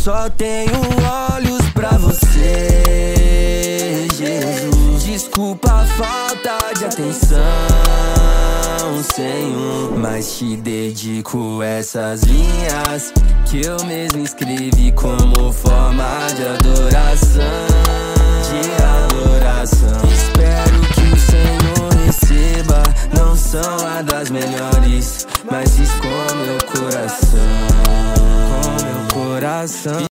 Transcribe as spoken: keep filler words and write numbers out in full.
só tenho olhos pra você, Jesus. Desculpa a falta de atenção, Senhor, mas te dedico essas linhas que eu mesmo escrevi como forma de adoração, de adoração. Espero que o Senhor receba. Não são a das melhores, mas fiz com meu coração, com meu coração.